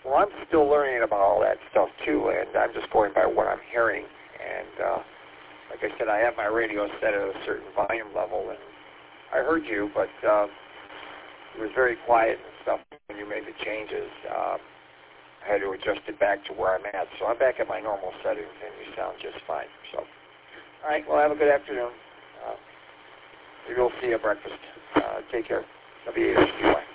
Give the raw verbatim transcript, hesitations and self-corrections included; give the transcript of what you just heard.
Well, I'm still learning about all that stuff, too, and I'm just going by what I'm hearing. And uh, like I said, I have my radio set at a certain volume level, and I heard you, but uh, it was very quiet and stuff when you made the changes. Uh, I had to adjust it back to where I'm at. So I'm back at my normal settings, and you sound just fine. So, all right, well, have a good afternoon. Uh, maybe we'll see you at breakfast. Uh, take care. W H Q Y.